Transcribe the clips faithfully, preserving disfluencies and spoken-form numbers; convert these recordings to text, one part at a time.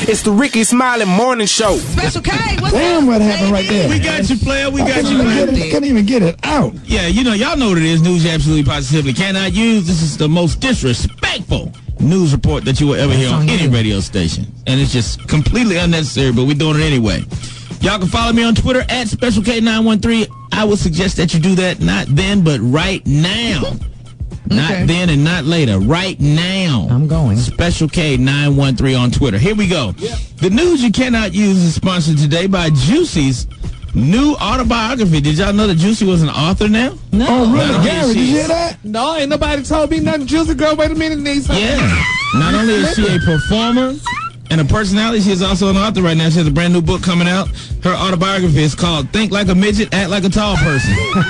It's the Ricky Smiley Morning Show. Special K, what's Damn, up, what happened right there? We got you, player. We got you, Couldn't player. even, get it, couldn't even get it out. Yeah, you know, y'all know what it is. News you absolutely positively cannot use. This is the most disrespectful news report that you will ever hear on any radio station. And it's just completely unnecessary, but we're doing it anyway. Y'all can follow me on Twitter at Special K nine one three. I would suggest that you do that not then, but right now. Not Okay. then and not later. Right now. I'm going. Special K nine one three on Twitter. Here we go. Yep. The news you cannot use is sponsored today by Juicy's new autobiography. Did y'all know that Juicy was an author now? No. Oh, really? Not only Gary, is did you she- hear that? No, ain't nobody told me nothing. Juicy girl, wait a minute, Nisa. Yeah. Not only is she a performer and a personality, she is also an author right now. She has a brand new book coming out. Her autobiography is called Think Like a Midget, Act Like a Tall Person.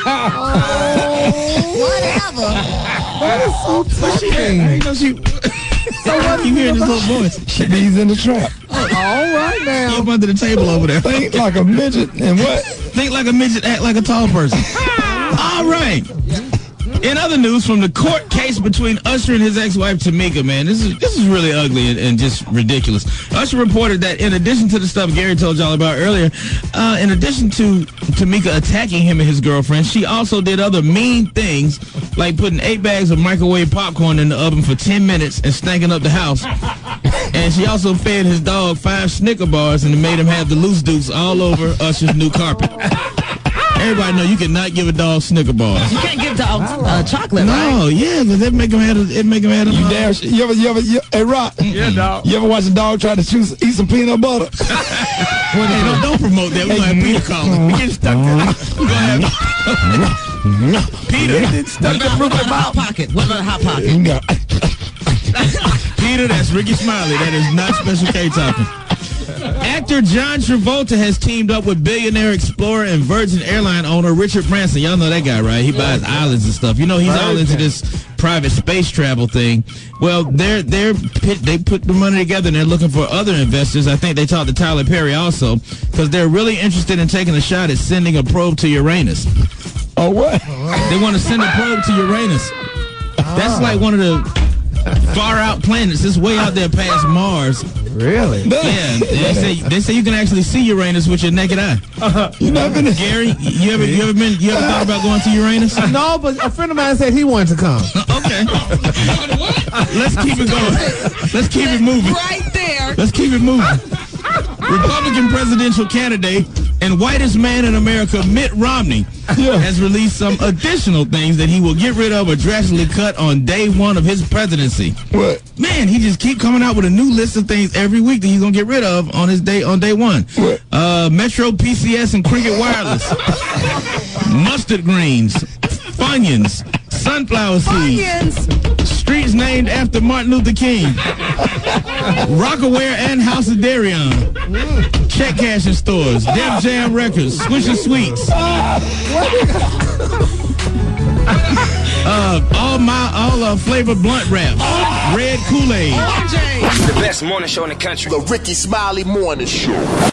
Whatever. That is so touching. I know she... So what you hearing this little voice? He's in the trap. All right now. Up under the table over there. Think like a midget and what? Think like a midget, act like a tall person. All right. In other news, from the court case between Usher and his ex-wife Tamika, man, this is this is really ugly and, and just ridiculous. Usher reported that in addition to the stuff Gary told y'all about earlier, uh, in addition to Tamika attacking him and his girlfriend, she also did other mean things, like putting eight bags of microwave popcorn in the oven for ten minutes and stanking up the house. And she also fed his dog five Snicker bars and made him have the loose dukes all over Usher's new carpet. Everybody know you cannot give a dog Snicker bars. You can't give dogs uh, chocolate, right? No, yeah, but that make him have a, it make him have a, You damn sh- you ever, you ever, you, hey, Rock. Yeah, dog. You ever watch a dog try to choose, eat some peanut butter? Hey, don't, don't promote that. We're going to have Peter calling. We get stuck there. We're going to have Peter. What about, what about Hot Pocket? What about Hot Pocket? Peter, that's Ricky Smiley. That is not Special K talking. Actor John Travolta has teamed up with billionaire explorer and Virgin Airline owner Richard Branson. Y'all know that guy, right? He buys islands and stuff. You know, he's all into this private space travel thing. Well, they're they're they put the money together and they're looking for other investors. I think they talked to Tyler Perry also because they're really interested in taking a shot at sending a probe to Uranus. Oh, what? They want to send a probe to Uranus. That's like one of the far out planets. It's way out there past Mars. Really? Yeah, they say they say you can actually see Uranus with your naked eye. Uh-huh. You never been to Gary, you ever you ever been you ever thought about going to Uranus? No, but a friend of mine said he wanted to come. Okay. Let's keep it going. Let's keep it moving. Right there. Let's keep it moving. Republican presidential candidate and whitest man in America, Mitt Romney, Yeah. has released some additional things that he will get rid of or drastically cut on day one of his presidency. What? Man, he just keep coming out with a new list of things every week that he's gonna get rid of on his day on day one. What? Uh, Metro P C S and Cricket Wireless, mustard greens, Funyuns, sunflower seeds, Onions. streets named after Martin Luther King, Rockaware and House of Darion, check cashing stores, Def Jam Records, Swisher Sweets. Uh, all my all uh, flavor blunt wraps, red Kool-Aid. R J. The best morning show in the country. The Ricky Smiley Morning Show.